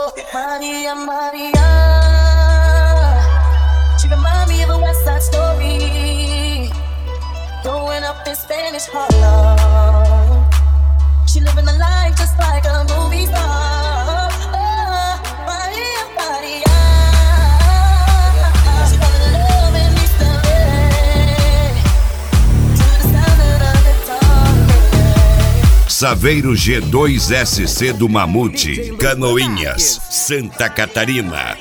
Maria, Maria. She remind me of a West Side Story. Growing up in Spanish Harlem. She living the life just like a movie star. Oh, Maria, Maria. She fell in love in East LA. To the sound of the guitar. Saveiro G2SC do Mamute, Canoinhas, Santa Catarina.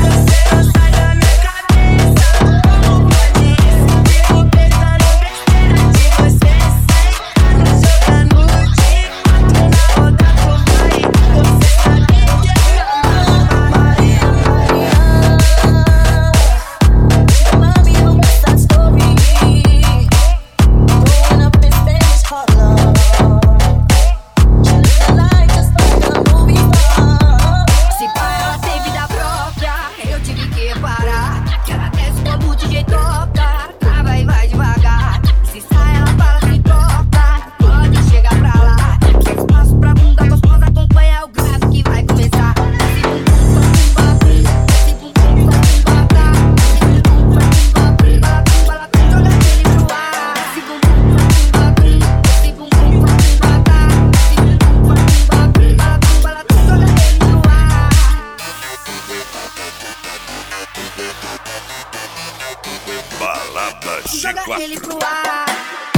Balada Joga G4. ele pro ar.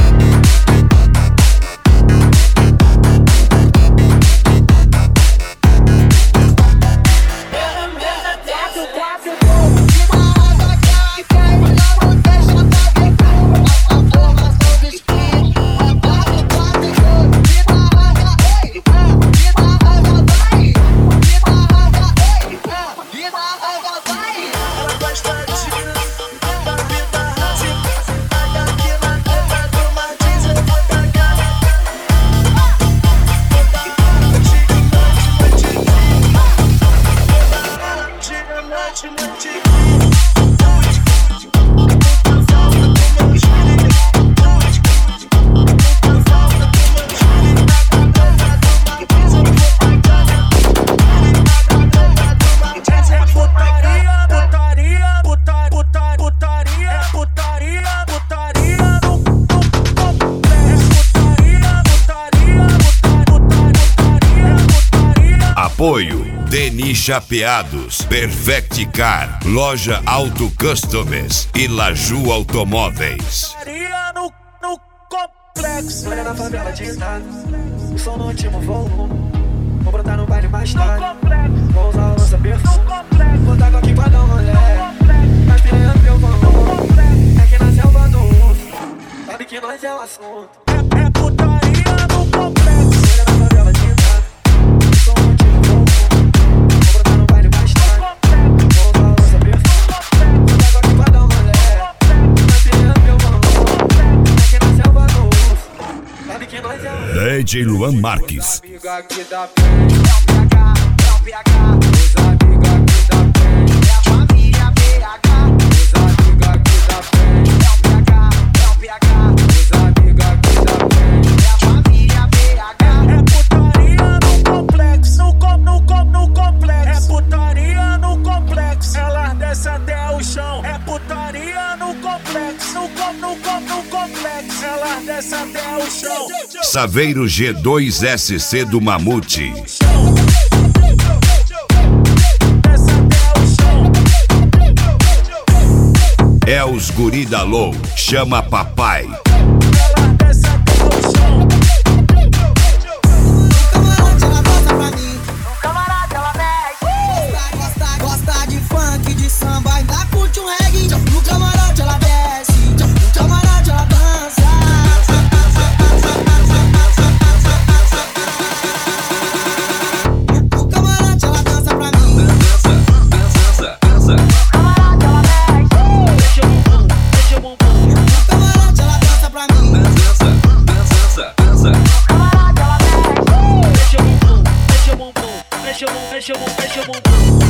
Apoio Deni Chapeados, Perfect Car, Loja Auto Customs e Laju Automóveis. No complexo. Olha na favela de estado, o som no último volume. Vou brotar no baile mais tarde. Vou usar a lança perfume. Vou dar aqui pra dar um rolê. Mas piranha que eu vou. É que na selva do urso. Sabe que nós é o assunto. É putaria no complexo. Olha na favela de estado, o som no último volume. Vou brotar no baile mais tarde. Vou usar a lança perfume. Vou dar aqui pra dar um rolê. Mas piranha que eu vou. É que na selva do urso. Sabe que nós é o assunto. DJ Luan Marques. Amiga aqui da frente, é o PH, os amigos aqui da frente, é a família PH, os amigos aqui da frente, é o PH, os amigos aqui da frente, é a família PH. É putaria no complexo, no complexo, é putaria no complexo, ela desce até o chão, é putaria no complexo, no complexo, ela desce até o chão. Saveiro G2SC do Mamute. É os guri da Low, chama papai. Gosta de funk, de samba, ainda curte um reggae. No camarote ela desce, no camarote ela dança. No camarote ela dança pra mim. No camarote ela desce, deixa o bumbum. No camarote ela dança pra mim. No camarote ela desce, deixa o bumbum. Deixa o bumbum.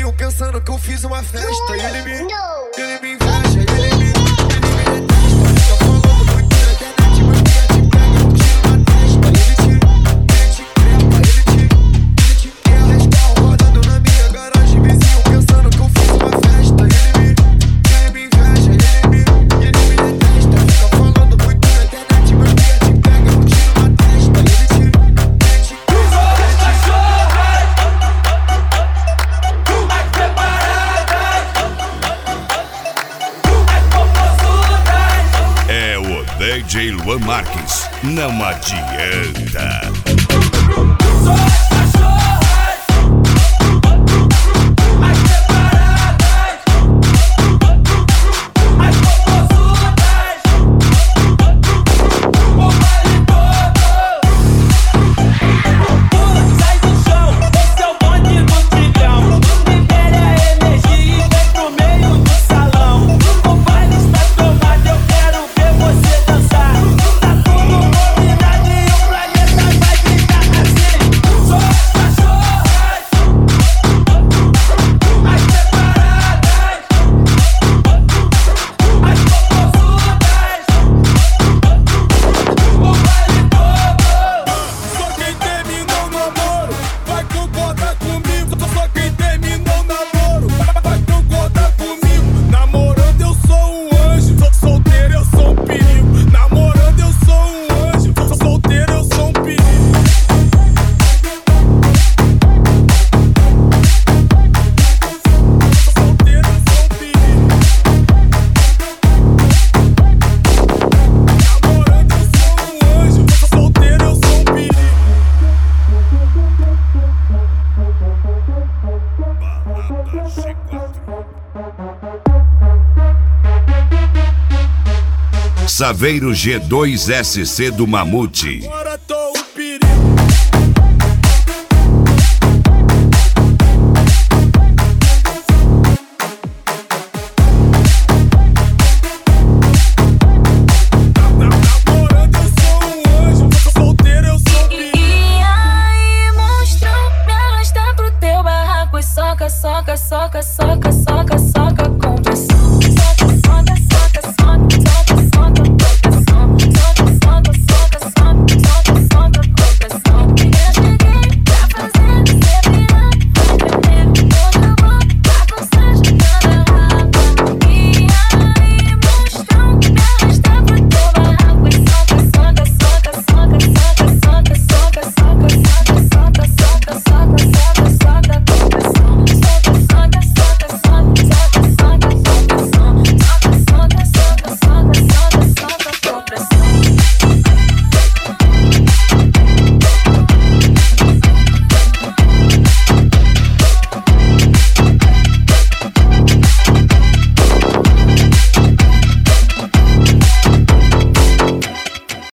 vizinhos pensando que eu fiz uma festa. Ele me inveja, ele me detesta. Fica falando muito na internet, mas quem te pega é um tiro na testa. Ele te crepa, ele te quer. 10 carros rodando na minha garagem, vizinho pensando que eu fiz uma festa. Ele me inveja, ele me detesta. Fica falando muito na internet, mas quem te pega é um tiro na testa. Ele te É o DJ Luan Marques, não adianta. Saveiro G2SC do Mamute.